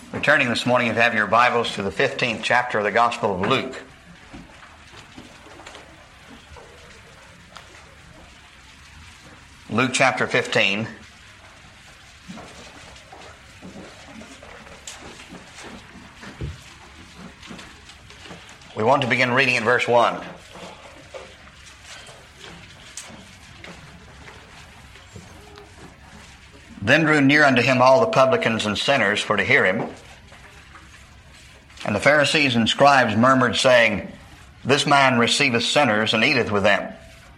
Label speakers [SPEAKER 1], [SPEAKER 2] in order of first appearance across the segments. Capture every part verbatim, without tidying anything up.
[SPEAKER 1] We're turning this morning, if you have your Bibles, to the fifteenth chapter of the Gospel of Luke. Luke chapter fifteen. We want to begin reading in verse one. Then drew near unto him all the publicans and sinners for to hear him. And the Pharisees and scribes murmured, saying, This man receiveth sinners, and eateth with them.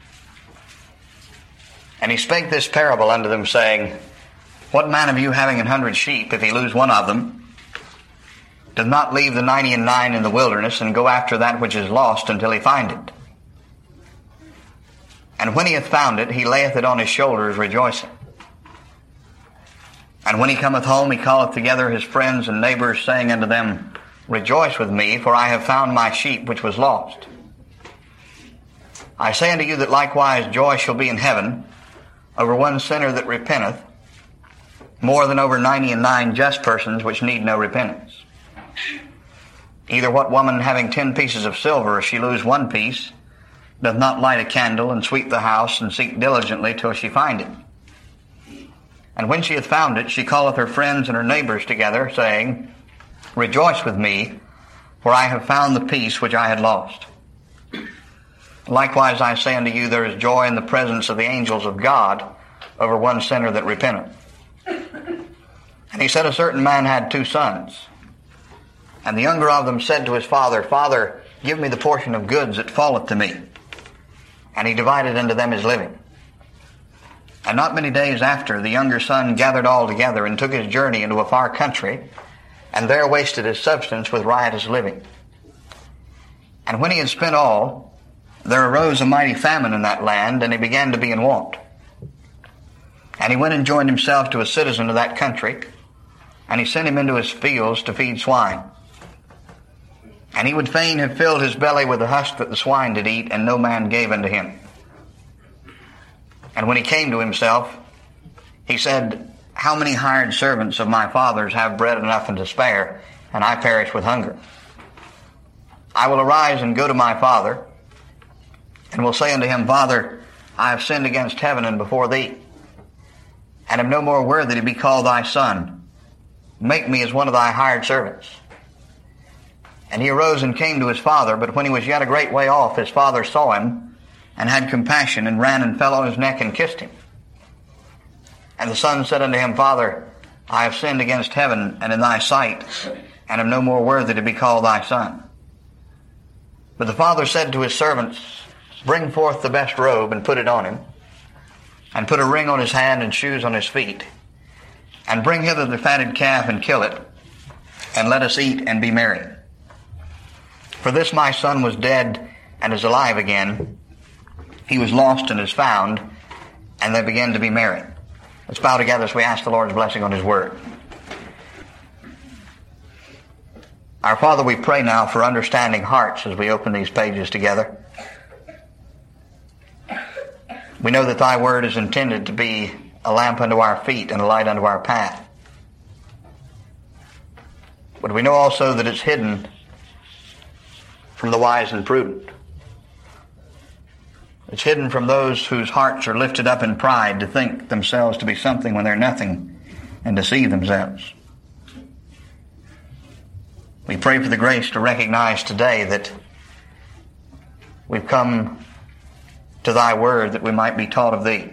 [SPEAKER 1] And he spake this parable unto them, saying, What man of you, having an hundred sheep, if he lose one of them, doth not leave the ninety and nine in the wilderness, and go after that which is lost until he find it? And when he hath found it, he layeth it on his shoulders, rejoicing. And when he cometh home, he calleth together his friends and neighbors, saying unto them, Rejoice with me, for I have found my sheep which was lost. I say unto you that likewise joy shall be in heaven over one sinner that repenteth, more than over ninety and nine just persons which need no repentance. Either what woman having ten pieces of silver, if she lose one piece, doth not light a candle and sweep the house and seek diligently till she find it? And when she hath found it, she calleth her friends and her neighbors together, saying, Rejoice with me, for I have found the piece which I had lost. Likewise I say unto you, there is joy in the presence of the angels of God over one sinner that repenteth. And he said, A certain man had two sons. And the younger of them said to his father, Father, give me the portion of goods that falleth to me. And he divided unto them his living. And not many days after, the younger son gathered all together and took his journey into a far country, and there wasted his substance with riotous living. And when he had spent all, there arose a mighty famine in that land, and he began to be in want. And he went and joined himself to a citizen of that country, and he sent him into his fields to feed swine. And he would fain have filled his belly with the husk that the swine did eat, and no man gave unto him. And when he came to himself, he said, How many hired servants of my father's have bread enough and to spare, and I perish with hunger? I will arise and go to my father, and will say unto him, Father, I have sinned against heaven and before thee, and am no more worthy to be called thy son. Make me as one of thy hired servants. And he arose and came to his father, but when he was yet a great way off, his father saw him, and had compassion, and ran and fell on his neck and kissed him. And the son said unto him, Father, I have sinned against heaven and in thy sight, and am no more worthy to be called thy son. But the father said to his servants, Bring forth the best robe, and put it on him, and put a ring on his hand and shoes on his feet, and bring hither the fatted calf, and kill it, and let us eat and be merry. For this my son was dead, and is alive again. He was lost and is found, and they began to be merry. Let's bow together as we ask the Lord's blessing on his word. Our Father, we pray now for understanding hearts as we open these pages together. We know that thy word is intended to be a lamp unto our feet and a light unto our path. But we know also that it's hidden from the wise and prudent. It's hidden from those whose hearts are lifted up in pride to think themselves to be something when they're nothing, and deceive themselves. We pray for the grace to recognize today that we've come to thy word that we might be taught of thee.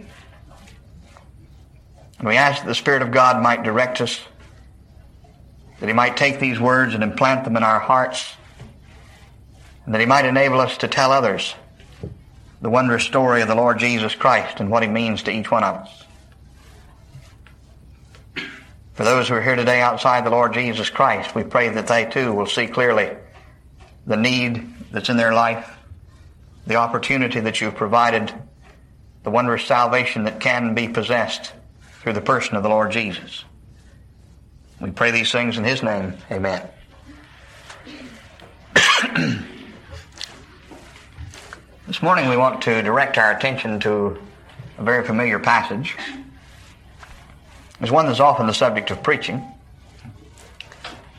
[SPEAKER 1] And we ask that the Spirit of God might direct us, that he might take these words and implant them in our hearts, and that he might enable us to tell others the wondrous story of the Lord Jesus Christ and what he means to each one of us. For those who are here today outside the Lord Jesus Christ, we pray that they too will see clearly the need that's in their life, the opportunity that you've provided, the wondrous salvation that can be possessed through the person of the Lord Jesus. We pray these things in his name. Amen. This morning we want to direct our attention to a very familiar passage. It's one that's often the subject of preaching.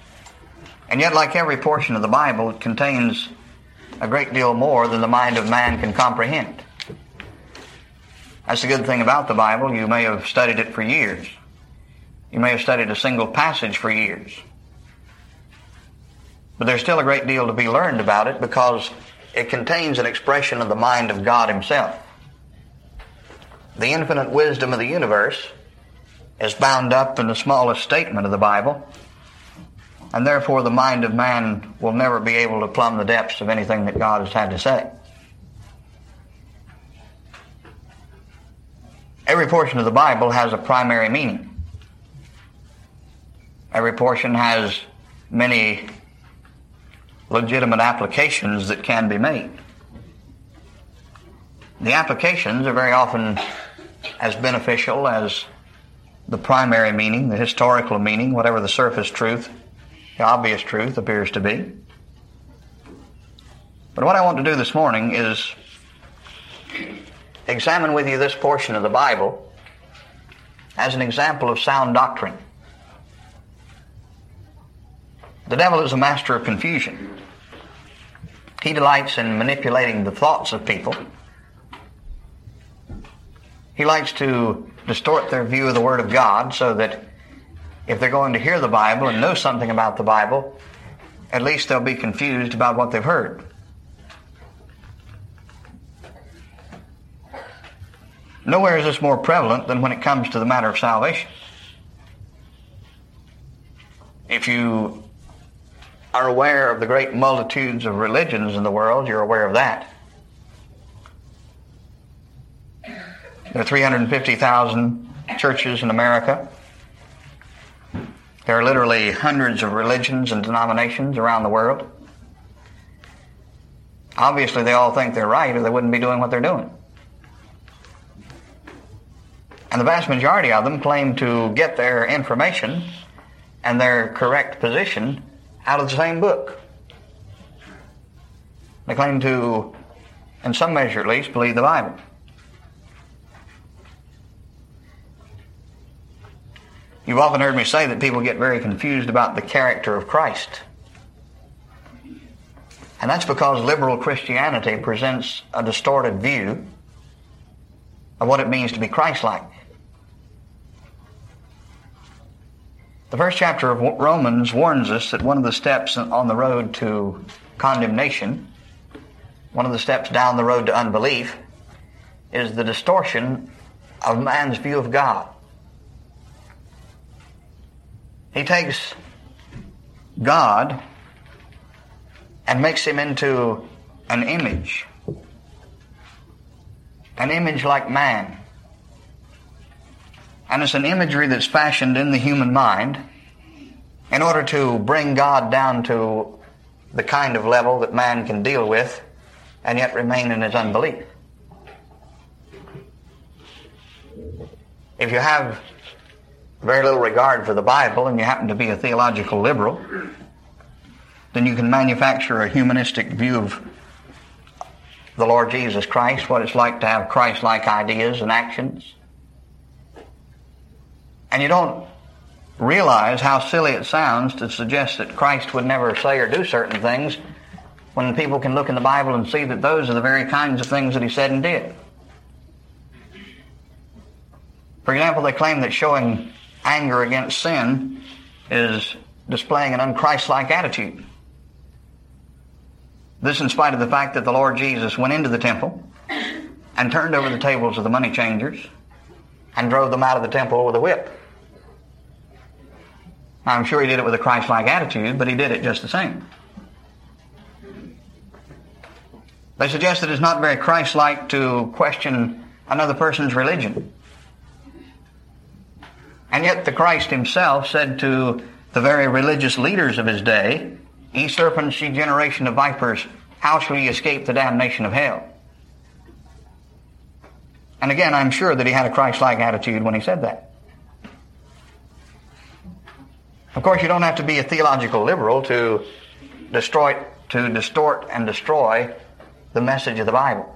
[SPEAKER 1] And yet, like every portion of the Bible, it contains a great deal more than the mind of man can comprehend. That's the good thing about the Bible. You may have studied it for years. You may have studied a single passage for years. But there's still a great deal to be learned about it because it contains an expression of the mind of God Himself. The infinite wisdom of the universe is bound up in the smallest statement of the Bible, and therefore the mind of man will never be able to plumb the depths of anything that God has had to say. Every portion of the Bible has a primary meaning. Every portion has many legitimate applications that can be made. The applications are very often as beneficial as the primary meaning, the historical meaning, whatever the surface truth, the obvious truth appears to be. But what I want to do this morning is examine with you this portion of the Bible as an example of sound doctrine. The devil is a master of confusion. He delights in manipulating the thoughts of people. He likes to distort their view of the Word of God so that if they're going to hear the Bible and know something about the Bible, at least they'll be confused about what they've heard. Nowhere is this more prevalent than when it comes to the matter of salvation. If you are aware of the great multitudes of religions in the world, you're aware of that. There are three hundred fifty thousand churches in America. There are literally hundreds of religions and denominations around the world. Obviously, they all think they're right or they wouldn't be doing what they're doing. And the vast majority of them claim to get their information and their correct position out of the same book. They claim to, in some measure at least, believe the Bible. You've often heard me say that people get very confused about the character of Christ. And that's because liberal Christianity presents a distorted view of what it means to be Christ-like. The first chapter of Romans warns us that one of the steps on the road to condemnation, one of the steps down the road to unbelief, is the distortion of man's view of God. He takes God and makes Him into an image, an image like man. And it's an imagery that's fashioned in the human mind in order to bring God down to the kind of level that man can deal with and yet remain in his unbelief. If you have very little regard for the Bible and you happen to be a theological liberal, then you can manufacture a humanistic view of the Lord Jesus Christ, what it's like to have Christ-like ideas and actions. And you don't realize how silly it sounds to suggest that Christ would never say or do certain things when people can look in the Bible and see that those are the very kinds of things that He said and did. For example, they claim that showing anger against sin is displaying an unchristlike attitude. This in spite of the fact that the Lord Jesus went into the temple and turned over the tables of the money changers and drove them out of the temple with a whip. Now, I'm sure He did it with a Christ-like attitude, but He did it just the same. They suggest that it's not very Christ-like to question another person's religion. And yet the Christ Himself said to the very religious leaders of His day, "Ye serpents, ye generation of vipers, how shall ye escape the damnation of hell?" And again, I'm sure that He had a Christ-like attitude when He said that. Of course, you don't have to be a theological liberal to destroy, to distort and destroy the message of the Bible.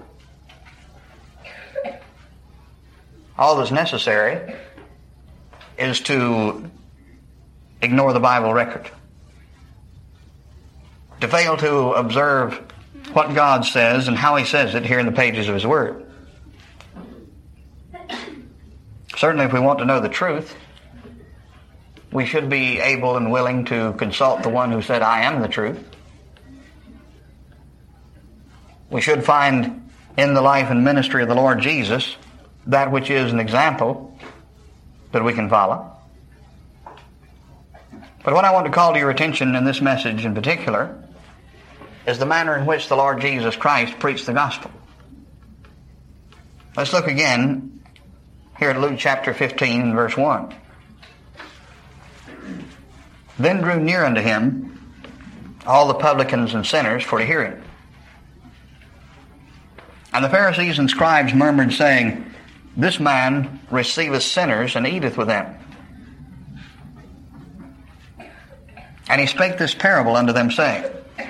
[SPEAKER 1] All that's necessary is to ignore the Bible record. to fail to observe what God says and how He says it here in the pages of His Word. Certainly, if we want to know the truth, we should be able and willing to consult the one who said, I am the truth. We should find in the life and ministry of the Lord Jesus that which is an example that we can follow. But what I want to call to your attention in this message in particular is the manner in which the Lord Jesus Christ preached the gospel. Let's look again here at Luke chapter fifteen, verse one. Then drew near unto him all the publicans and sinners for to hear him. And the Pharisees and scribes murmured, saying, This man receiveth sinners and eateth with them. And he spake this parable unto them, saying.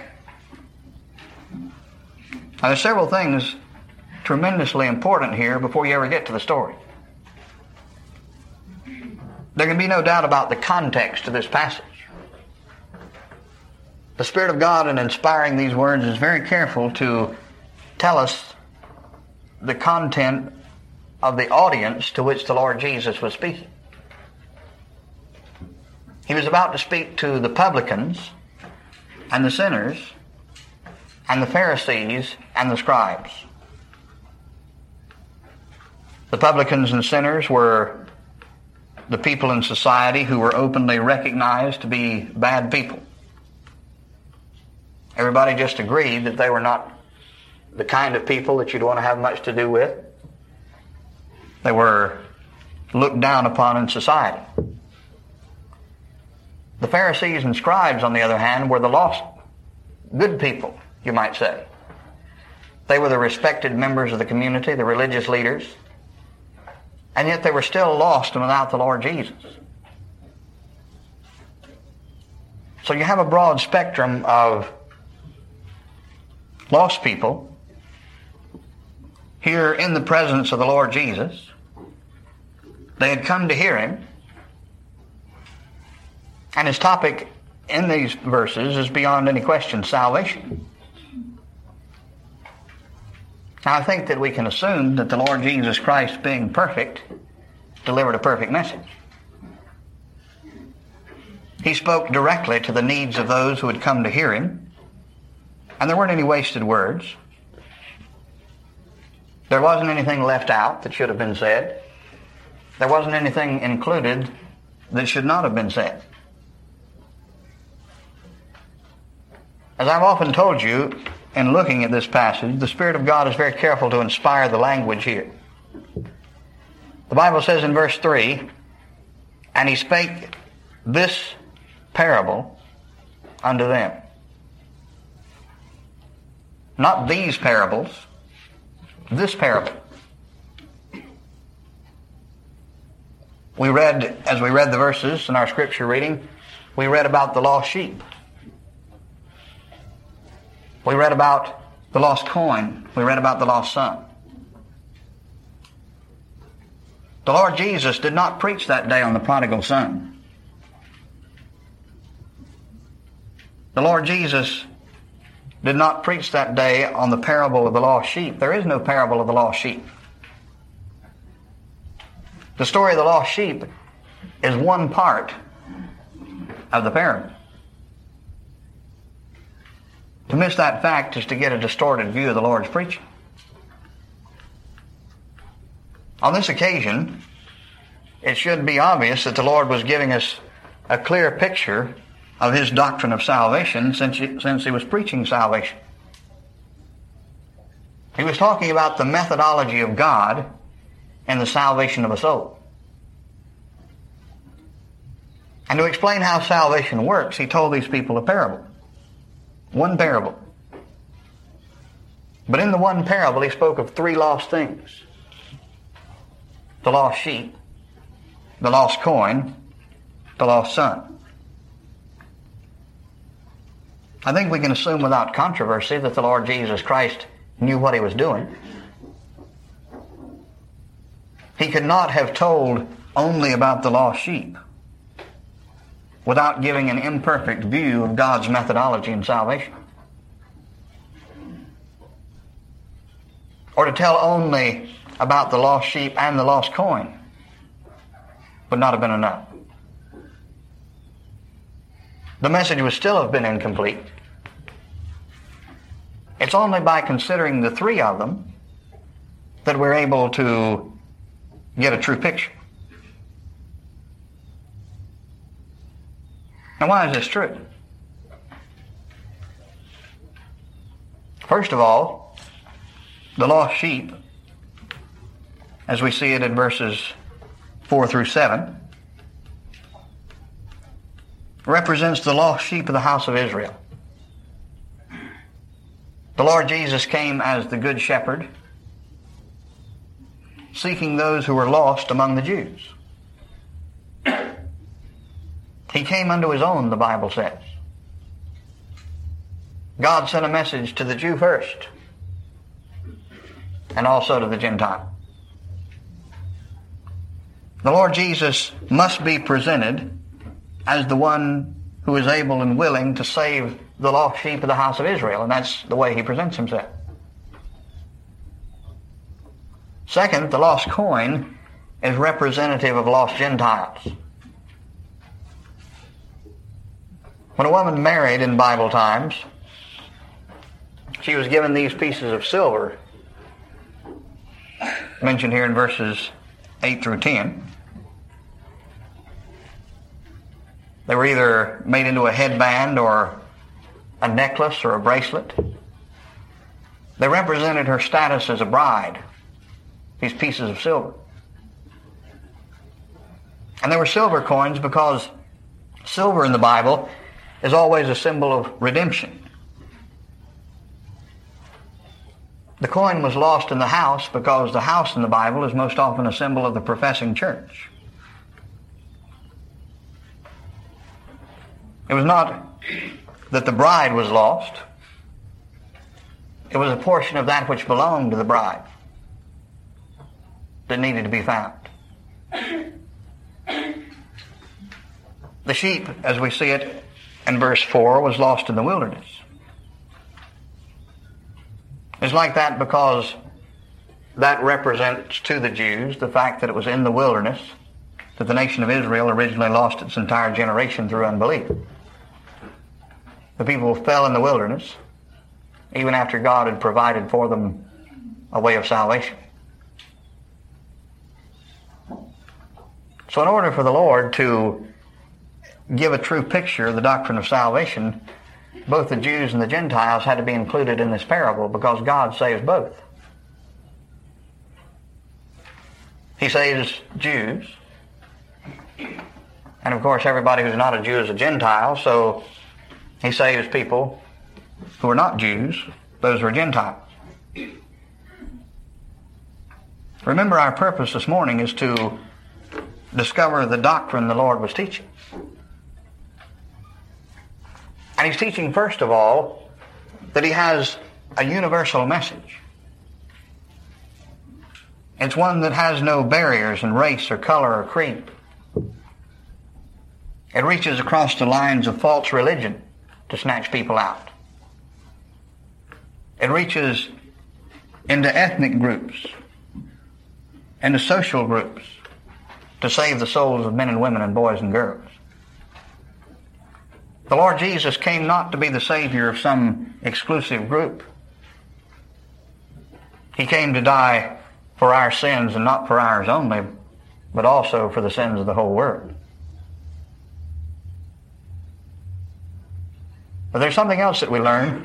[SPEAKER 1] Now there's several things tremendously important here before you ever get to the story. There can be no doubt about the context of this passage. The Spirit of God in inspiring these words is very careful to tell us the content of the audience to which the Lord Jesus was speaking. He was about to speak to the publicans and the sinners and the Pharisees and the scribes. The publicans and sinners were the people in society who were openly recognized to be bad people. Everybody just agreed that they were not the kind of people that you'd want to have much to do with. They were looked down upon in society. The Pharisees and scribes, on the other hand, were the lost, good people, you might say. They were the respected members of the community, the religious leaders, and yet they were still lost and without the Lord Jesus. So you have a broad spectrum of lost people here in the presence of the Lord Jesus. They had come to hear Him. And His topic in these verses is beyond any question salvation. Now I think that we can assume that the Lord Jesus Christ, being perfect, delivered a perfect message. He spoke directly to the needs of those who had come to hear Him. And there weren't any wasted words. There wasn't anything left out that should have been said. There wasn't anything included that should not have been said. As I've often told you, in looking at this passage, the Spirit of God is very careful to inspire the language here. The Bible says in verse three, And He spake this parable unto them. Not these parables, this parable. We read, as we read the verses in our scripture reading, we read about the lost sheep. We read about the lost coin. We read about the lost son. The Lord Jesus did not preach that day on the prodigal son. The Lord Jesus did not preach that day on the parable of the lost sheep. There is no parable of the lost sheep. The story of the lost sheep is one part of the parable. To miss that fact is to get a distorted view of the Lord's preaching. On this occasion, it should be obvious that the Lord was giving us a clear picture of His doctrine of salvation since he, since He was preaching salvation. He was talking about the methodology of God in the salvation of a soul. And to explain how salvation works, He told these people a parable. One parable. But in the one parable, He spoke of three lost things. The lost sheep, the lost coin, the lost son. I think we can assume without controversy that the Lord Jesus Christ knew what He was doing. He could not have told only about the lost sheep without giving an imperfect view of God's methodology in salvation. or to tell only about the lost sheep and the lost coin would not have been enough. The message would still have been incomplete. It's only by considering the three of them that we're able to get a true picture. Now, why is this true? First of all, the lost sheep, as we see it in verses four through seven, represents the lost sheep of the house of Israel. The Lord Jesus came as the good shepherd, seeking those who were lost among the Jews. He came unto his own, the Bible says. God sent a message to the Jew first, and also to the Gentile. The Lord Jesus must be presented as the one who is able and willing to save the lost sheep of the house of Israel, and that's the way he presents himself. Second, the lost coin is representative of lost Gentiles. When a woman married in Bible times, she was given these pieces of silver, mentioned here in verses eight through ten. They were either made into a headband or a necklace or a bracelet. They represented her status as a bride, these pieces of silver. And they were silver coins because silver in the Bible is always a symbol of redemption. The coin was lost in the house because the house in the Bible is most often a symbol of the professing church. It was not that the bride was lost. It was a portion of that which belonged to the bride that needed to be found. The sheep, as we see it in verse four, was lost in the wilderness. It's like that because that represents to the Jews the fact that it was in the wilderness that the nation of Israel originally lost its entire generation through unbelief. The people fell in the wilderness even after God had provided for them a way of salvation. So in order for the Lord to give a true picture of the doctrine of salvation, both the Jews and the Gentiles had to be included in this parable because God saves both. He saves Jews, and of course everybody who's not a Jew is a Gentile, so he saves people who are not Jews, those who are Gentiles. Remember, our purpose this morning is to discover the doctrine the Lord was teaching. And he's teaching, first of all, that he has a universal message. It's one that has no barriers in race or color or creed. It reaches across the lines of false religion to snatch people out. It reaches into ethnic groups, into social groups, to save the souls of men and women and boys and girls. The Lord Jesus came not to be the Savior of some exclusive group. He came to die for our sins, and not for ours only, but also for the sins of the whole world. But there's something else that we learn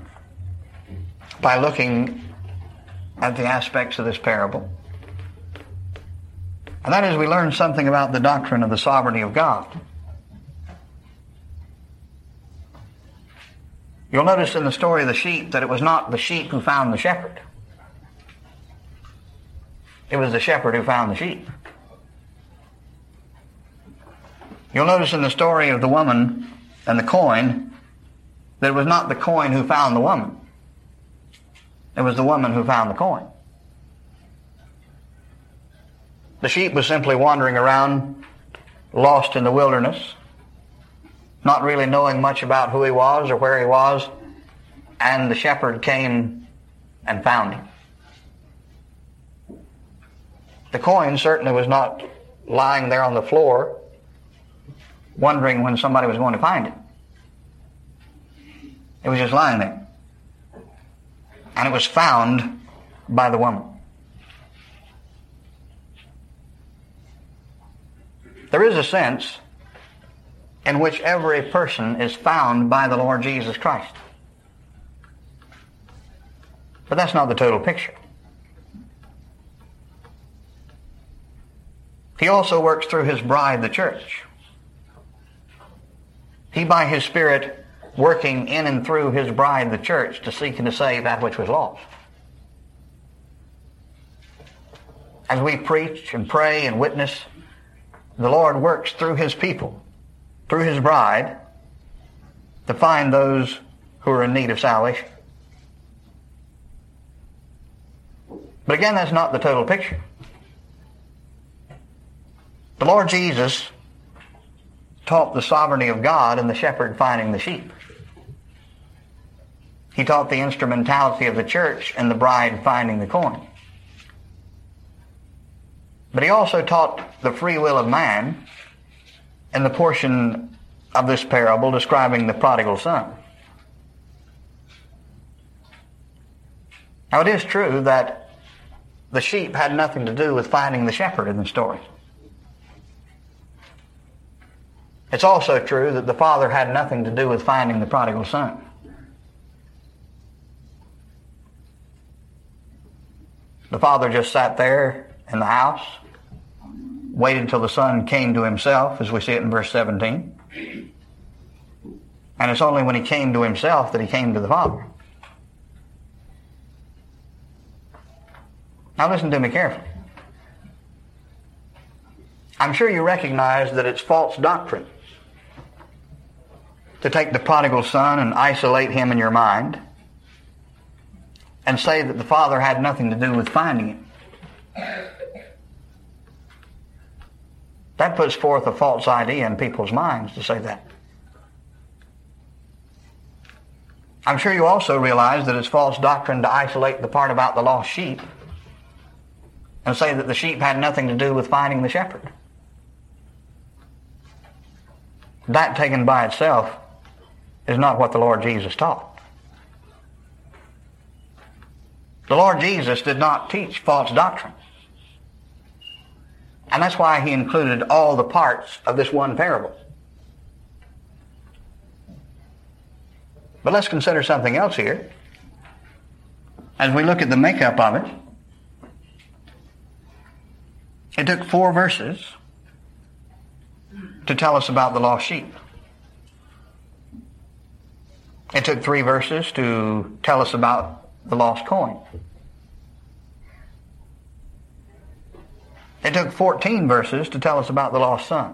[SPEAKER 1] by looking at the aspects of this parable. And that is, we learn something about the doctrine of the sovereignty of God. You'll notice in the story of the sheep that it was not the sheep who found the shepherd. It was the shepherd who found the sheep. You'll notice in the story of the woman and the coin that it was not the coin who found the woman. It was the woman who found the coin. The sheep was simply wandering around, lost in the wilderness, not really knowing much about who he was or where he was, and the shepherd came and found him. The coin certainly was not lying there on the floor, wondering when somebody was going to find it. It was just lying there. And it was found by the woman. There is a sense in which every person is found by the Lord Jesus Christ. But that's not the total picture. He also works through His bride, the church. He, by His Spirit, working in and through His bride, the church, to seek and to save that which was lost. As we preach and pray and witness, the Lord works through His people, through His bride, to find those who are in need of salvation. But again, that's not the total picture. The Lord Jesus taught the sovereignty of God and the shepherd finding the sheep. He taught the instrumentality of the church and the bride finding the coin. But He also taught the free will of man in the portion of this parable describing the prodigal son. Now, it is true that the sheep had nothing to do with finding the shepherd in the story. It's also true that the father had nothing to do with finding the prodigal son. The father just sat there in the house, waited until the son came to himself, as we see it in verse seventeen. And it's only when he came to himself that he came to the father. Now listen to me carefully. I'm sure you recognize that it's false doctrine to take the prodigal son and isolate him in your mind and say that the father had nothing to do with finding him. That puts forth a false idea in people's minds to say that. I'm sure you also realize that it's false doctrine to isolate the part about the lost sheep and say that the sheep had nothing to do with finding the shepherd. That taken by itself is not what the Lord Jesus taught. The Lord Jesus did not teach false doctrine. And that's why He included all the parts of this one parable. But let's consider something else here. As we look at the makeup of it, it took four verses to tell us about the lost sheep. It took three verses to tell us about the lost coin. It took fourteen verses to tell us about the lost son.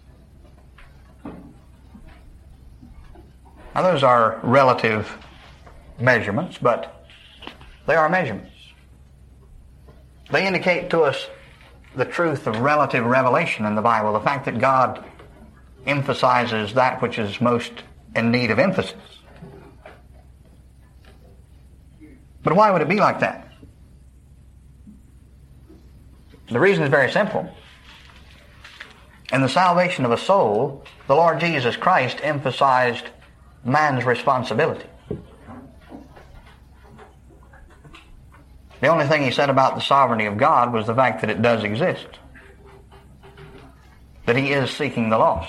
[SPEAKER 1] Now those are relative measurements, but they are measurements. They indicate to us the truth of relative revelation in the Bible, the fact that God emphasizes that which is most in need of emphasis. But why would it be like that? The reason is very simple. In the salvation of a soul, the Lord Jesus Christ emphasized man's responsibility. The only thing He said about the sovereignty of God was the fact that it does exist, that He is seeking the lost.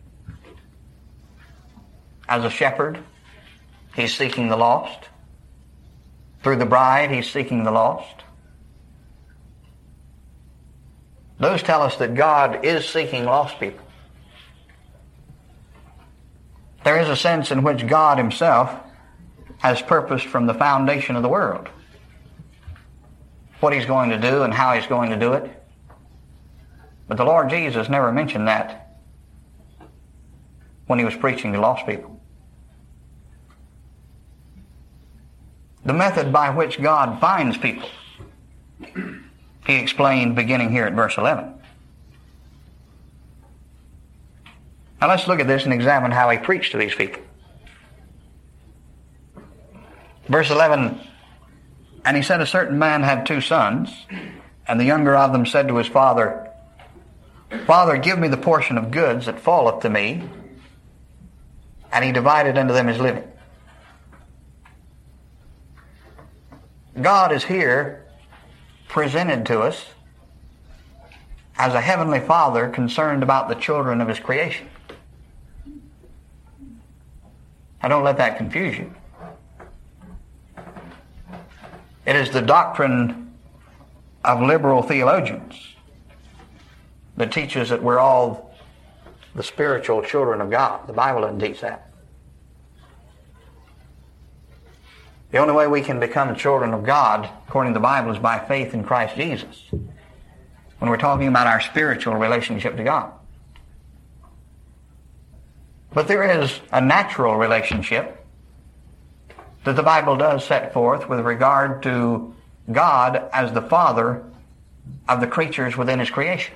[SPEAKER 1] As a shepherd, He's seeking the lost. Through the bride, He's seeking the lost. Those tell us that God is seeking lost people. There is a sense in which God Himself has purposed from the foundation of the world what He's going to do and how He's going to do it. But the Lord Jesus never mentioned that when He was preaching to lost people. The method by which God finds people, He explained beginning here at verse eleven. Now let's look at this and examine how He preached to these people. Verse eleven, and He said a certain man had two sons, And the younger of them said to his father, Father, give me the portion of goods that falleth to me. And he divided unto them his living. God is here presented to us as a heavenly Father concerned about the children of his creation. Now don't let that confuse you. It is the doctrine of liberal theologians that teaches that we're all the spiritual children of God. The Bible doesn't teach that. The only way we can become children of God, according to the Bible, is by faith in Christ Jesus, when we're talking about our spiritual relationship to God. But there is a natural relationship that the Bible does set forth with regard to God as the Father of the creatures within his creation.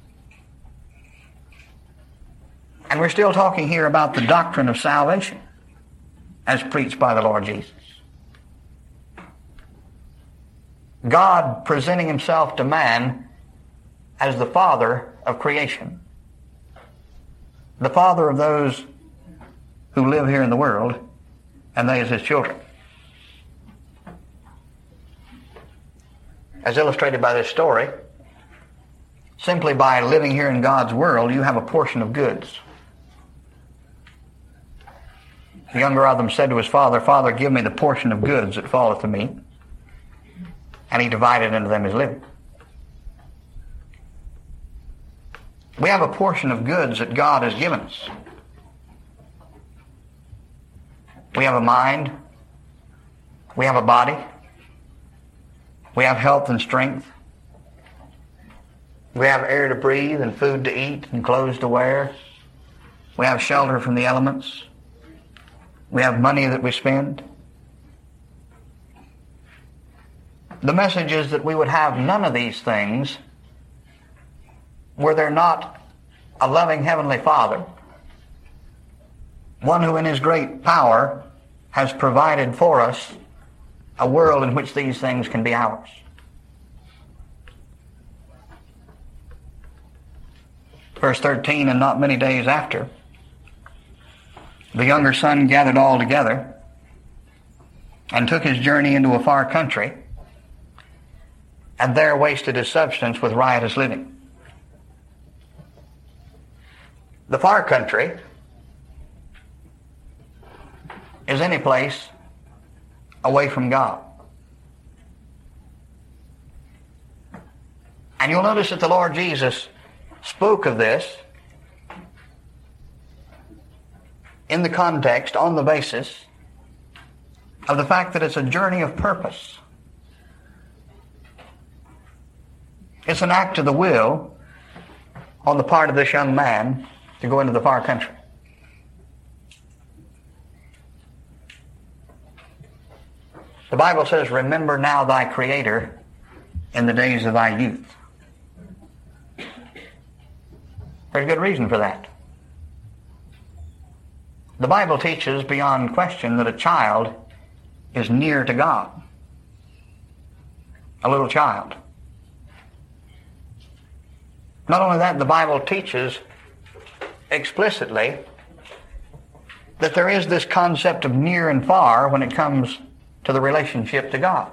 [SPEAKER 1] And we're still talking here about the doctrine of salvation as preached by the Lord Jesus. God presenting himself to man as the Father of creation, the Father of those who live here in the world, and they as his children. As illustrated by this story, simply by living here in God's world, you have a portion of goods. The younger of them said to his father, Father, give me the portion of goods that falleth to me. And he divided unto them his living. We have a portion of goods that God has given us. We have a mind. We have a body. We have health and strength. We have air to breathe and food to eat and clothes to wear. We have shelter from the elements. We have money that we spend. The message is that we would have none of these things were there not a loving Heavenly Father, one who in his great power has provided for us a world in which these things can be ours. Verse thirteen, and not many days after, the younger son gathered all together and took his journey into a far country, and there wasted his substance with riotous living. The far country is any place away from God. And you'll notice that the Lord Jesus spoke of this in the context, on the basis of the fact that it's a journey of purpose. It's an act of the will on the part of this young man to go into the far country. The Bible says, remember now thy Creator in the days of thy youth. There's good reason for that. The Bible teaches beyond question that a child is near to God. A little child. Not only that, the Bible teaches explicitly that there is this concept of near and far when it comes to the relationship to God.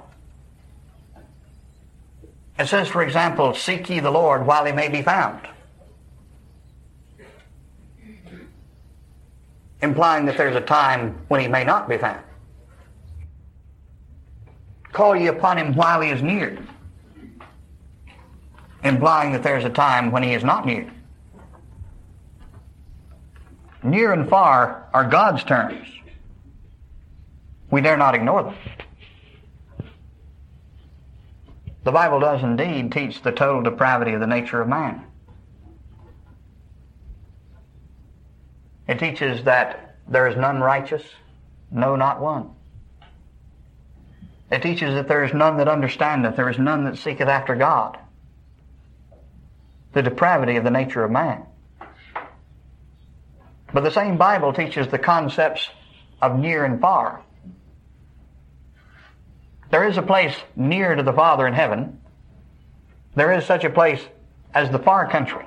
[SPEAKER 1] It says, for example, seek ye the Lord while he may be found. Implying that there's a time when he may not be found. Call ye upon him while he is near. Implying that there's a time when he is not near. Near and far are God's terms. We dare not ignore them. The Bible does indeed teach the total depravity of the nature of man. It teaches that there is none righteous, no, not one. It teaches that there is none that understandeth, there is none that seeketh after God. The depravity of the nature of man. But the same Bible teaches the concepts of near and far. There is a place near to the Father in heaven, There is such a place as the far country.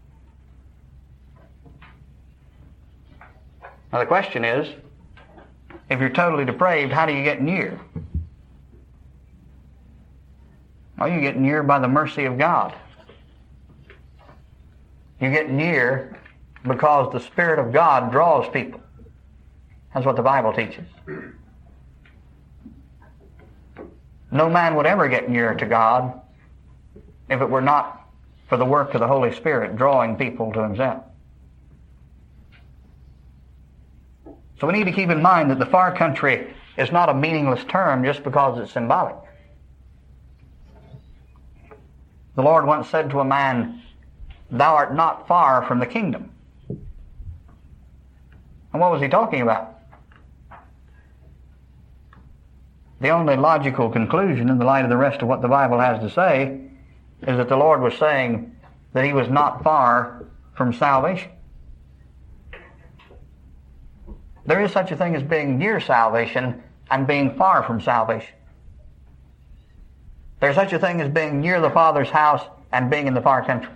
[SPEAKER 1] Now the question is, if you're totally depraved, how do you get near? Well, you get near by the mercy of God. You get near because the Spirit of God draws people. That's what the Bible teaches. No man would ever get near to God if it were not for the work of the Holy Spirit drawing people to Himself. So we need to keep in mind that the far country is not a meaningless term just because it's symbolic. The Lord once said to a man, "Thou art not far from the kingdom." And what was He talking about? The only logical conclusion in the light of the rest of what the Bible has to say is that the Lord was saying that He was not far from salvation. There is such a thing as being near salvation and being far from salvation. There's such a thing as being near the Father's house and being in the far country.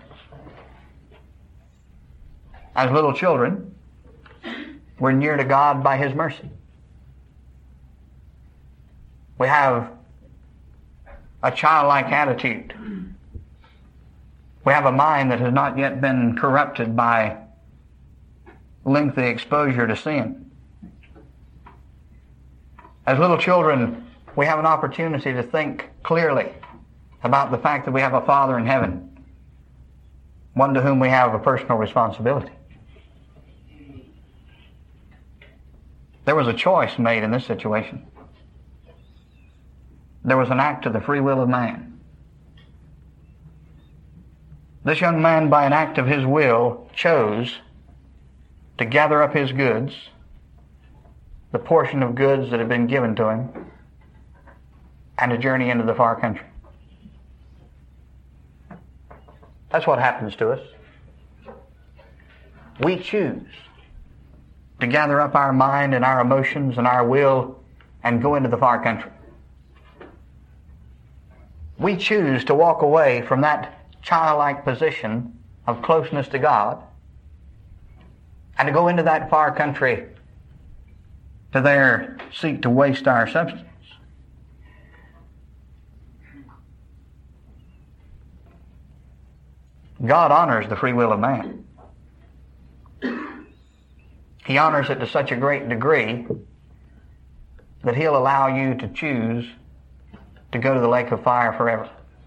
[SPEAKER 1] As little children, we're near to God by His mercy. We have a childlike attitude. We have a mind that has not yet been corrupted by lengthy exposure to sin. As little children, we have an opportunity to think clearly about the fact that we have a Father in heaven, one to whom we have a personal responsibility. There was a choice made in this situation. There was an act of the free will of man. This young man, by an act of his will, chose to gather up his goods, the portion of goods that had been given to him, and to journey into the far country. That's what happens to us. We choose to gather up our mind and our emotions and our will and go into the far country. We choose to walk away from that childlike position of closeness to God and to go into that far country to there seek to waste our substance. God honors the free will of man. He honors it to such a great degree that He'll allow you to choose to go to the lake of fire forever.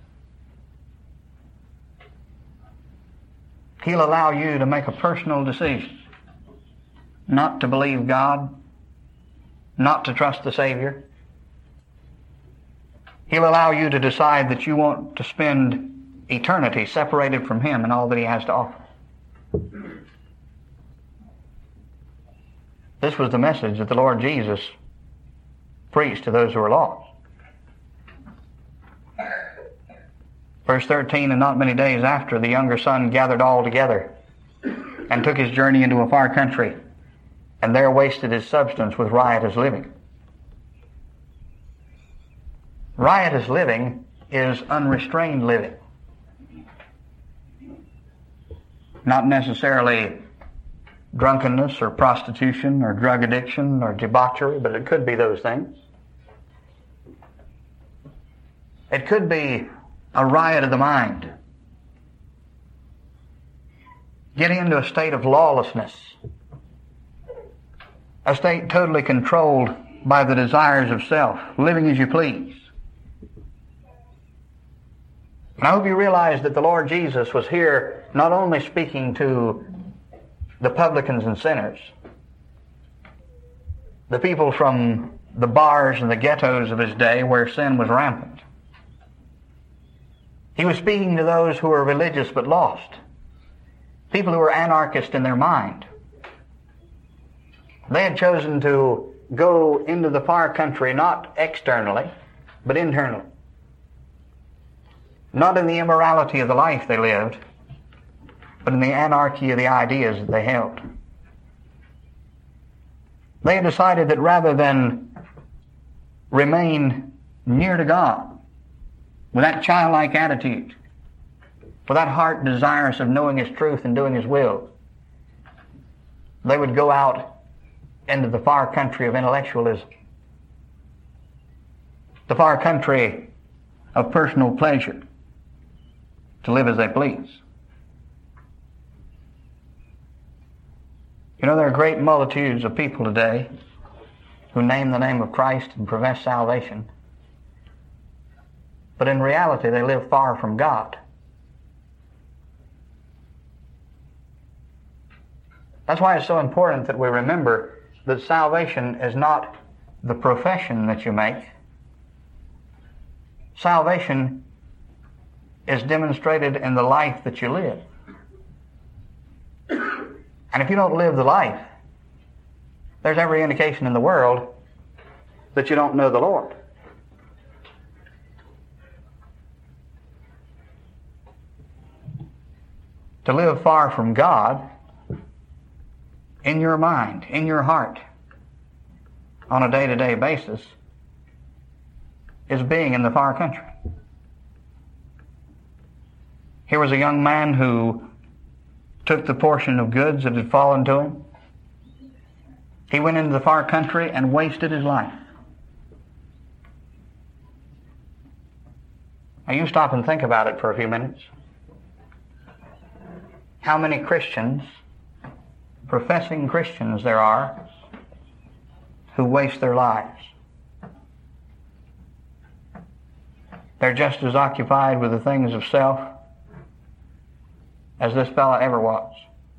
[SPEAKER 1] He'll allow you to make a personal decision not to believe God, not to trust the Savior. He'll allow you to decide that you want to spend eternity separated from Him and all that He has to offer. This was the message that the Lord Jesus preached to those who were lost. Verse thirteen, and not many days after, the younger son gathered all together and took his journey into a far country, and there wasted his substance with riotous living. Riotous living is unrestrained living. Not necessarily drunkenness or prostitution or drug addiction or debauchery, but it could be those things. It could be a riot of the mind, getting into a state of lawlessness, a state totally controlled by the desires of self, living as you please. And I hope you realize that the Lord Jesus was here not only speaking to the publicans and sinners, the people from the bars and the ghettos of His day where sin was rampant. He was speaking to those who were religious but lost, people who were anarchists in their mind. They had chosen to go into the far country not externally, but internally. Not in the immorality of the life they lived, but in the anarchy of the ideas that they held. They had decided that rather than remain near to God with that childlike attitude, with that heart desirous of knowing His truth and doing His will, they would go out into the far country of intellectualism, the far country of personal pleasure, to live as they please. You know, there are great multitudes of people today who name the name of Christ and profess salvation, but in reality they live far from God. That's why it's so important that we remember that salvation is not the profession that you make. Salvation is demonstrated in the life that you live. And if you don't live the life, there's every indication in the world that you don't know the Lord. To live far from God in your mind, in your heart, on a day-to-day basis, is being in the far country. Here was a young man who took the portion of goods that had fallen to him. He went into the far country and wasted his life. Now you stop and think about it for a few minutes. How many Christians, professing Christians there are, who waste their lives? They're just as occupied with the things of self as this fellow ever was.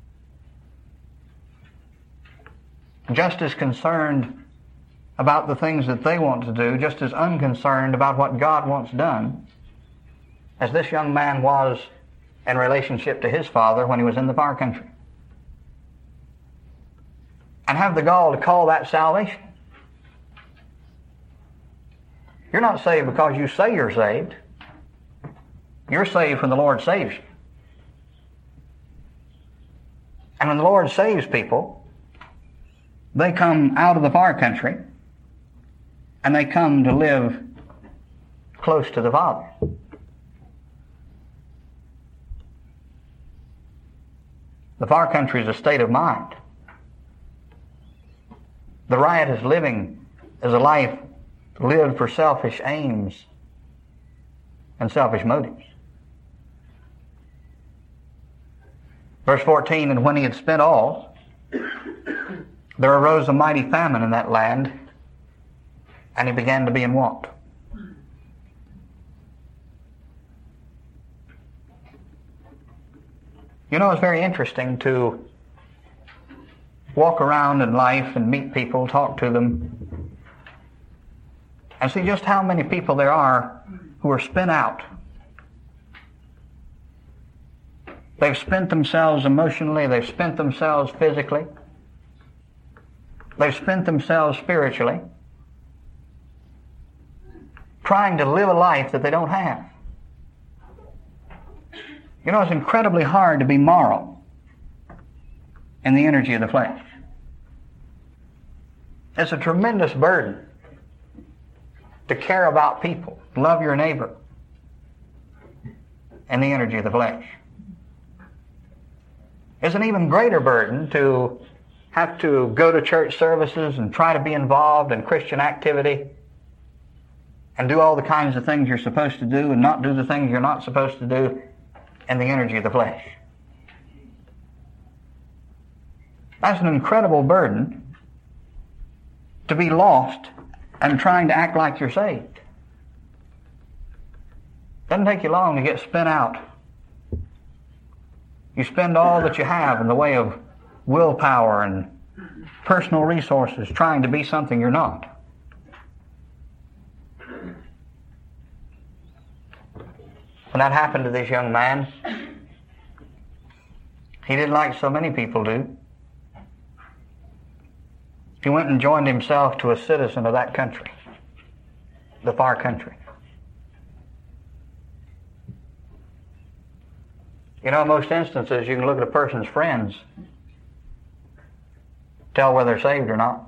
[SPEAKER 1] Just as concerned about the things that they want to do, just as unconcerned about what God wants done, as this young man was in relationship to his father when he was in the far country. And have the gall to call that salvation. You're not saved because you say you're saved. You're saved when the Lord saves you. And when the Lord saves people, they come out of the far country and they come to live close to the Father. The far country is a state of mind. The riotous living is a life lived for selfish aims and selfish motives. Verse fourteen, and when he had spent all, there arose a mighty famine in that land, and he began to be in want. You know, it's very interesting to walk around in life and meet people, talk to them, and see just how many people there are who are spent out. They've spent themselves emotionally, they've spent themselves physically, they've spent themselves spiritually, trying to live a life that they don't have. You know, it's incredibly hard to be moral in the energy of the flesh. It's a tremendous burden to care about people, love your neighbor, in the energy of the flesh. It's an even greater burden to have to go to church services and try to be involved in Christian activity and do all the kinds of things you're supposed to do and not do the things you're not supposed to do in the energy of the flesh. That's an incredible burden to be lost and trying to act like you're saved. Doesn't take you long to get spent out. You spend all that you have in the way of willpower and personal resources trying to be something you're not. When that happened to this young man, he did like so many people do. He went and joined himself to a citizen of that country, the far country. You know, in most instances, you can look at a person's friends, tell whether they're saved or not.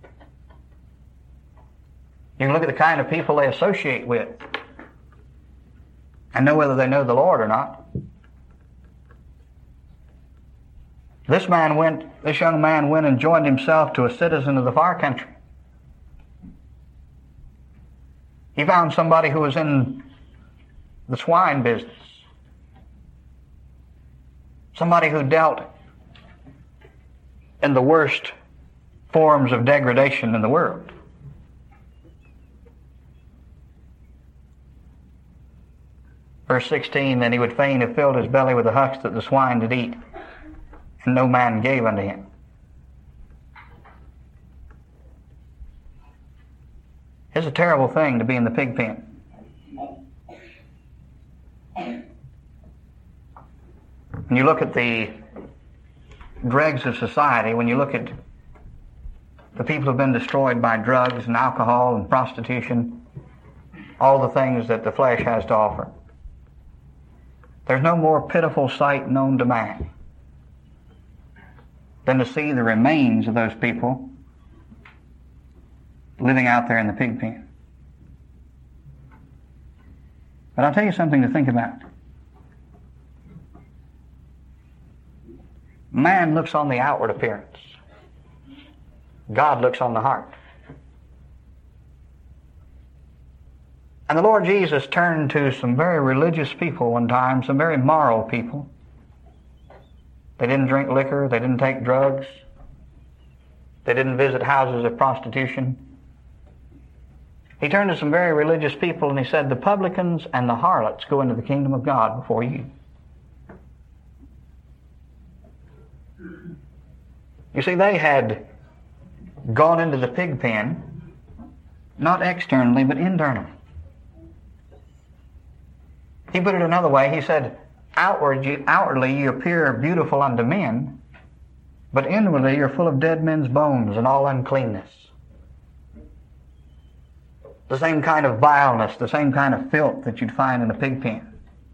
[SPEAKER 1] You can look at the kind of people they associate with and know whether they know the Lord or not. This man went, this young man went and joined himself to a citizen of the far country. He found somebody who was in the swine business. Somebody who dealt in the worst forms of degradation in the world. Verse sixteen, and he would fain have filled his belly with the husks that the swine did eat, and no man gave unto him. It's a terrible thing to be in the pig pen. When you look at the dregs of society, when you look at the people who have been destroyed by drugs and alcohol and prostitution, all the things that the flesh has to offer, there's no more pitiful sight known to man than to see the remains of those people living out there in the pig pen. But I'll tell you something to think about. Man looks on the outward appearance. God looks on the heart. And the Lord Jesus turned to some very religious people one time, some very moral people. They didn't drink liquor, they didn't take drugs, they didn't visit houses of prostitution. He turned to some very religious people and he said, the publicans and the harlots go into the kingdom of God before you. You see, they had gone into the pig pen, not externally, but internally. He put it another way. He said, Outward you, outwardly you appear beautiful unto men, but inwardly you're full of dead men's bones and all uncleanness. The same kind of vileness, the same kind of filth that you'd find in a pig pen.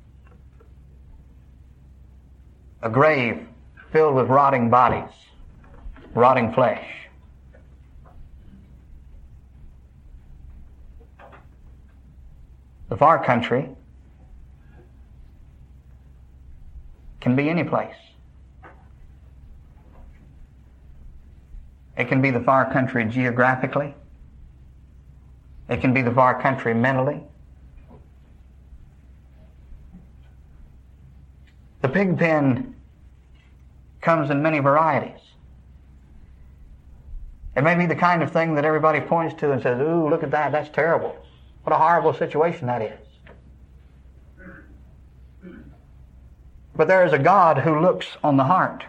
[SPEAKER 1] A grave filled with rotting bodies, rotting flesh. The far country can be any place. It can be the far country geographically. It can be the far country mentally. The pig pen comes in many varieties. It may be the kind of thing that everybody points to and says, ooh, look at that, that's terrible. What a horrible situation that is. But there is a God who looks on the heart.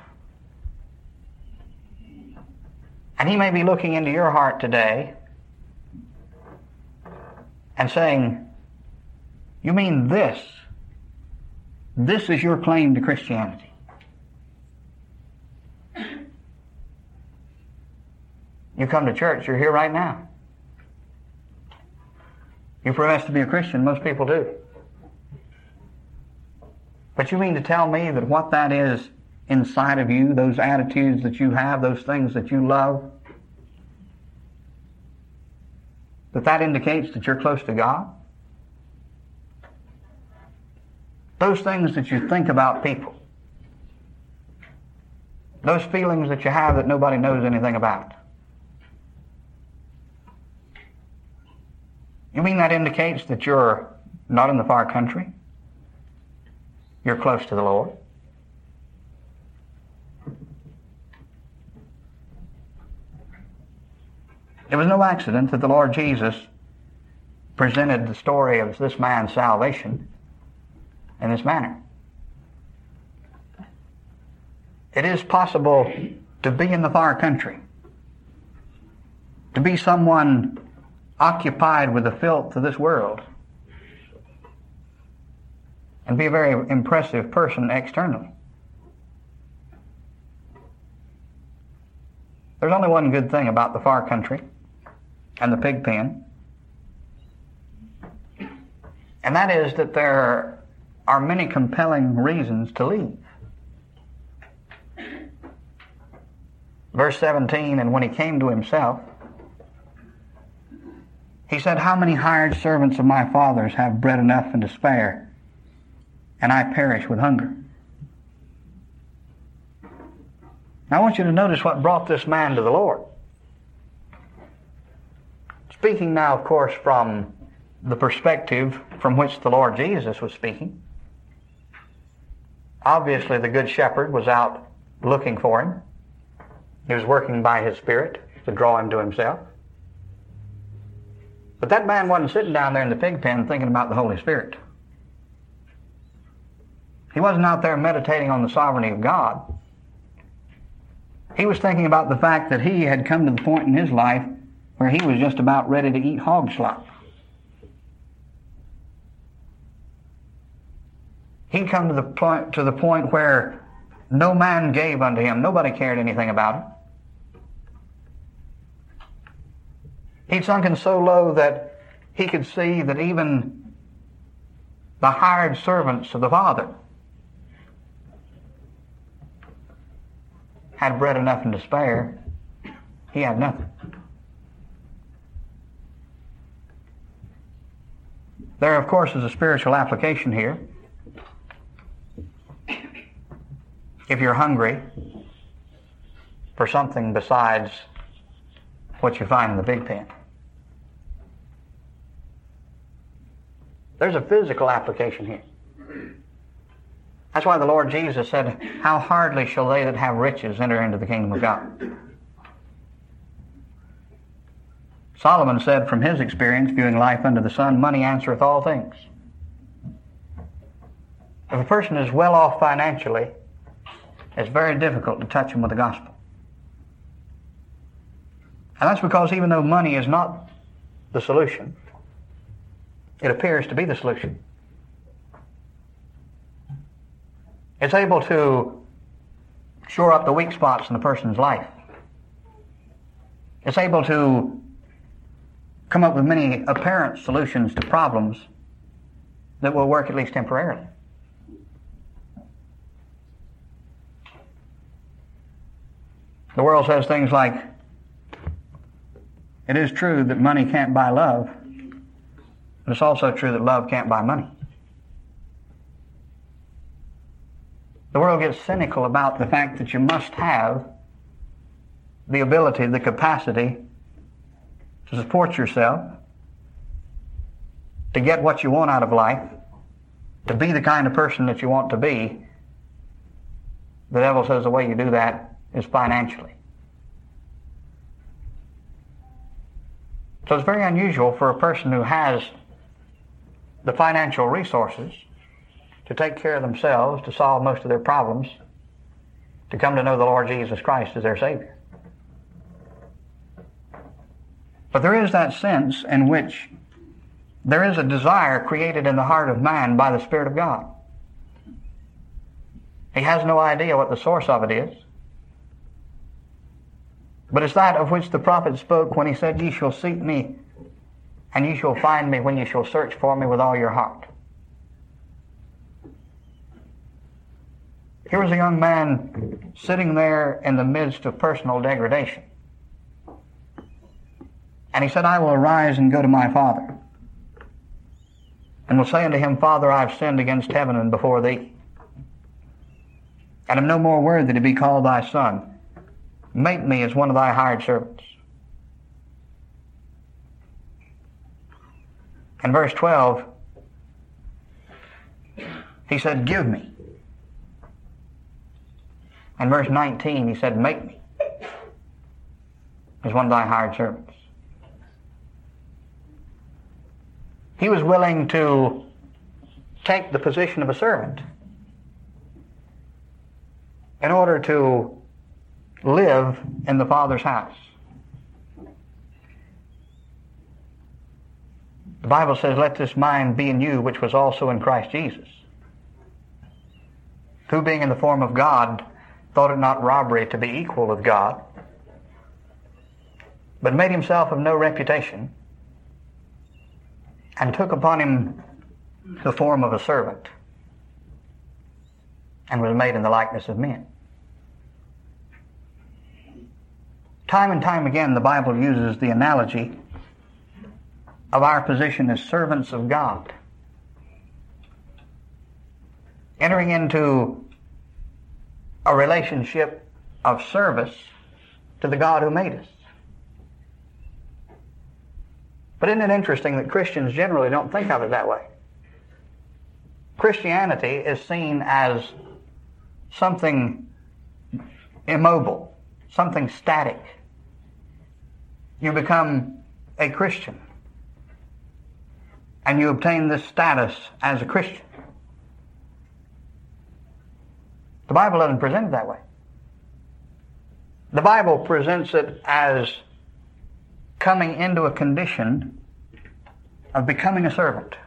[SPEAKER 1] And He may be looking into your heart today and saying, you mean this? This is your claim to Christianity. You come to church, you're here right now. You profess to be a Christian, most people do. But you mean to tell me that what that is inside of you, those attitudes that you have, those things that you love, that that indicates that you're close to God? Those things that you think about people, those feelings that you have that nobody knows anything about, you mean that indicates that you're not in the far country? You're close to the Lord? It was no accident that the Lord Jesus presented the story of this man's salvation in this manner. It is possible to be in the far country, to be someone occupied with the filth of this world, and be a very impressive person externally. There's only one good thing about the far country and the pig pen, and that is that there are many compelling reasons to leave. Verse seventeen, and when he came to himself, he said, how many hired servants of my father's have bread enough and to spare, and I perish with hunger? Now I want you to notice what brought this man to the Lord. Speaking now, of course, from the perspective from which the Lord Jesus was speaking. Obviously, the Good Shepherd was out looking for him. He was working by his Spirit to draw him to himself. But that man wasn't sitting down there in the pig pen thinking about the Holy Spirit. He wasn't out there meditating on the sovereignty of God. He was thinking about the fact that he had come to the point in his life where he was just about ready to eat hog slop. He'd come to the point, to the point where no man gave unto him. Nobody cared anything about him. He'd sunken so low that he could see that even the hired servants of the Father had bread enough and to spare. He had nothing. There, of course, is a spiritual application here. If you're hungry for something besides what you find in the pig pen. There's a physical application here. That's why the Lord Jesus said, how hardly shall they that have riches enter into the kingdom of God. Solomon said from his experience viewing life under the sun, money answereth all things. If a person is well off financially, it's very difficult to touch him with the gospel. And that's because even though money is not the solution, it appears to be the solution. It's able to shore up the weak spots in a person's life. It's able to come up with many apparent solutions to problems that will work at least temporarily. The world says things like, it is true that money can't buy love, but it's also true that love can't buy money. The world gets cynical about the fact that you must have the ability, the capacity to support yourself, to get what you want out of life, to be the kind of person that you want to be. The devil says the way you do that is financially. So it's very unusual for a person who has the financial resources to take care of themselves, to solve most of their problems, to come to know the Lord Jesus Christ as their Savior. But there is that sense in which there is a desire created in the heart of man by the Spirit of God. He has no idea what the source of it is. But it's that of which the prophet spoke when he said, ye shall seek me, and ye shall find me when ye shall search for me with all your heart. Here was a young man sitting there in the midst of personal degradation. And he said, I will arise and go to my father, and will say unto him, Father, I have sinned against heaven and before thee, and am no more worthy to be called thy son. Make me as one of thy hired servants. In verse twelve, he said, give me. In verse nineteen, he said, make me as one of thy hired servants. He was willing to take the position of a servant in order to live in the Father's house. The Bible says, let this mind be in you, which was also in Christ Jesus, who being in the form of God, thought it not robbery to be equal with God, but made himself of no reputation, and took upon him the form of a servant, and was made in the likeness of men. Time and time again, the Bible uses the analogy of our position as servants of God, entering into a relationship of service to the God who made us. But isn't it interesting that Christians generally don't think of it that way? Christianity is seen as something immobile, something static. You become a Christian, and you obtain this status as a Christian. The Bible doesn't present it that way. The Bible presents it as coming into a condition of becoming a servant,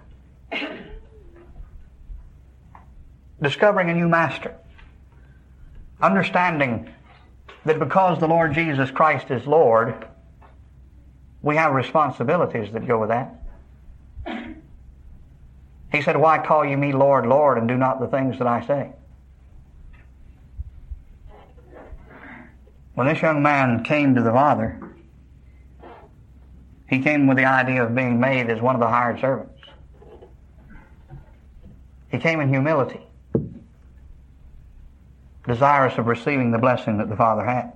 [SPEAKER 1] discovering a new master, understanding that because the Lord Jesus Christ is Lord, we have responsibilities that go with that. He said, "Why call you me Lord, Lord, and do not the things that I say?" When this young man came to the Father, he came with the idea of being made as one of the hired servants. He came in humility, desirous of receiving the blessing that the Father had.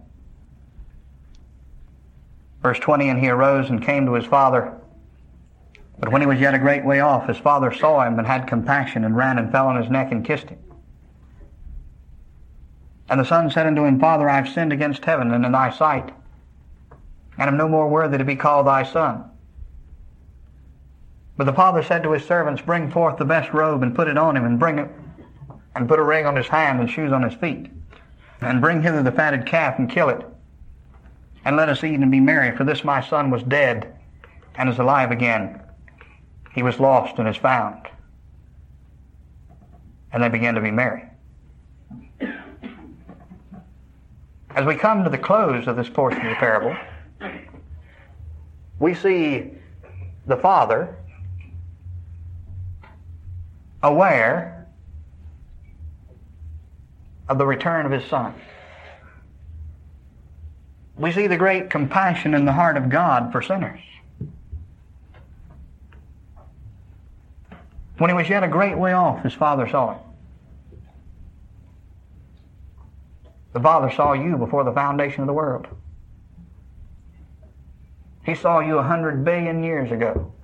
[SPEAKER 1] Verse twenty, "And he arose and came to his father. But when he was yet a great way off, his father saw him and had compassion, and ran and fell on his neck and kissed him. And the son said unto him, Father, I have sinned against heaven and in thy sight, and am no more worthy to be called thy son. But the father said to his servants, Bring forth the best robe, and put it on him, and bring it, and put a ring on his hand, and shoes on his feet. And bring hither the fatted calf, and kill it. And let us eat and be merry, for this my son was dead, and is alive again. He was lost and is found. And they began to be merry. As we come to the close of this portion of the parable, we see the father aware of the return of his son. We see the great compassion in the heart of God for sinners. When he was yet a great way off, his father saw him. The Father saw you before the foundation of the world. He saw you a hundred billion years ago.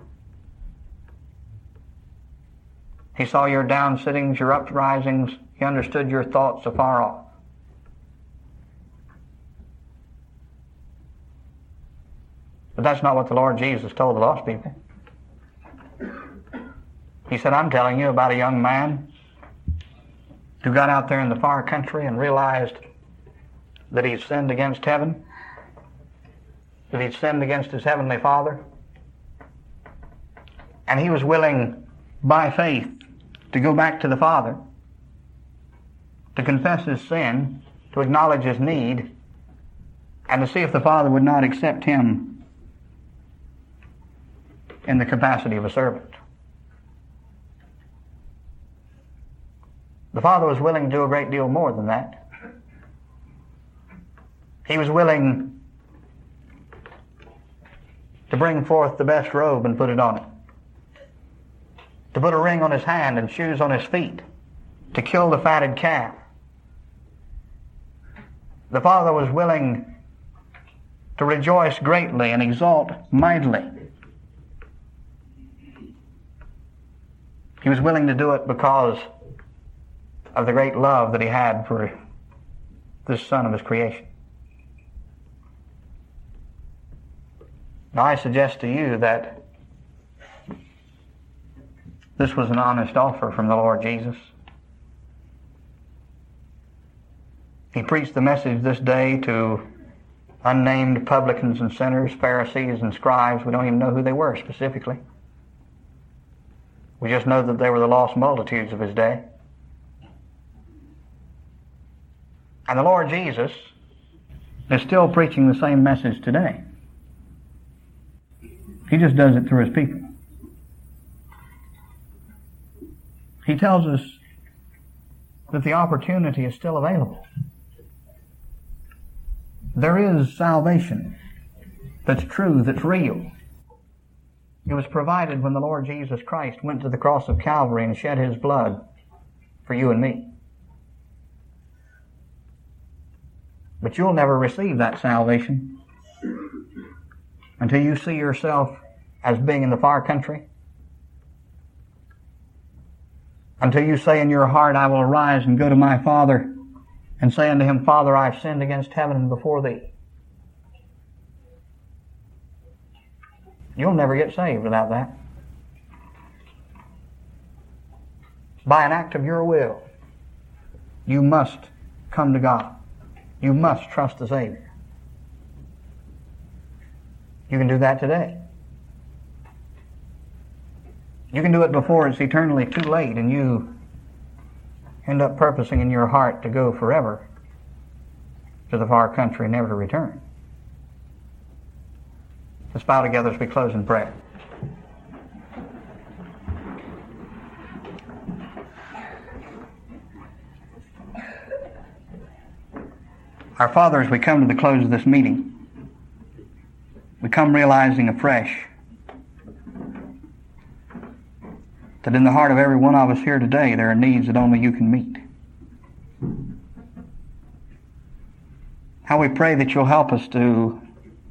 [SPEAKER 1] He saw your down-sittings, your uprisings. He understood your thoughts afar off. But that's not what the Lord Jesus told the lost people. He said, I'm telling you about a young man who got out there in the far country and realized that he'd sinned against heaven, that he'd sinned against his heavenly Father, and he was willing, by faith, to go back to the Father, to confess his sin, to acknowledge his need, and to see if the Father would not accept him in the capacity of a servant. The Father was willing to do a great deal more than that. He was willing to bring forth the best robe and put it on him, to put a ring on his hand and shoes on his feet, to kill the fatted calf. The Father was willing to rejoice greatly and exalt mightily. He was willing to do it because of the great love that he had for this son of his creation. Now I suggest to you that this was an honest offer from the Lord Jesus. He preached the message this day to unnamed publicans and sinners, Pharisees and scribes. We don't even know who they were specifically. We just know that they were the lost multitudes of his day. And the Lord Jesus is still preaching the same message today. He just does it through his people. He tells us that the opportunity is still available. There is salvation that's true, that's real. It was provided when the Lord Jesus Christ went to the cross of Calvary and shed his blood for you and me. But you'll never receive that salvation until you see yourself as being in the far country. Until you say in your heart, I will arise and go to my Father and say unto him, Father, I have sinned against heaven and before thee. You'll never get saved without that. By an act of your will, you must come to God. You must trust the Savior. You can do that today. You can do it before it's eternally too late and you end up purposing in your heart to go forever to the far country, never to return. Let's bow together as we close in prayer. Our Father, as we come to the close of this meeting, we come realizing afresh that in the heart of every one of us here today there are needs that only you can meet. How we pray that you'll help us to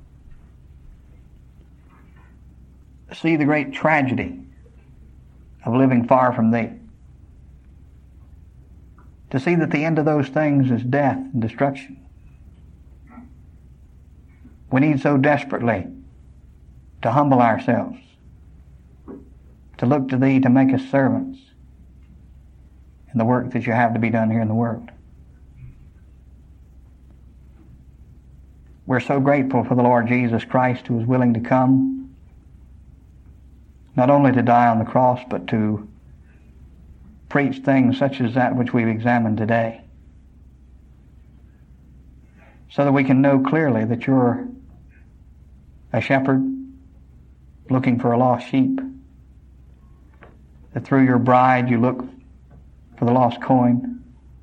[SPEAKER 1] see the great tragedy of living far from thee. To see that the end of those things is death and destruction. We need so desperately to humble ourselves, to look to thee to make us servants in the work that you have to be done here in the world. We're so grateful for the Lord Jesus Christ, who is willing to come, not only to die on the cross, but to preach things such as that which we've examined today, so that we can know clearly that you're a shepherd looking for a lost sheep, that through your bride you look for the lost coin,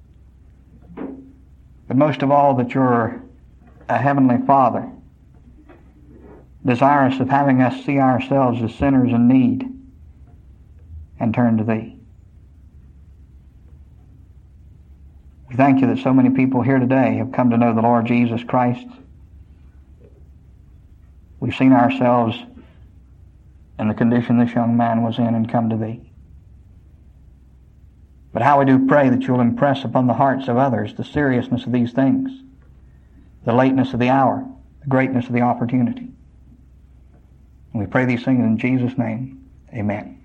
[SPEAKER 1] but most of all that you're a heavenly Father, desirous of having us see ourselves as sinners in need and turn to thee. We thank you that so many people here today have come to know the Lord Jesus Christ. We've seen ourselves in the condition this young man was in and come to thee. But how we do pray that you'll impress upon the hearts of others the seriousness of these things, the lateness of the hour, the greatness of the opportunity. And we pray these things in Jesus' name. Amen.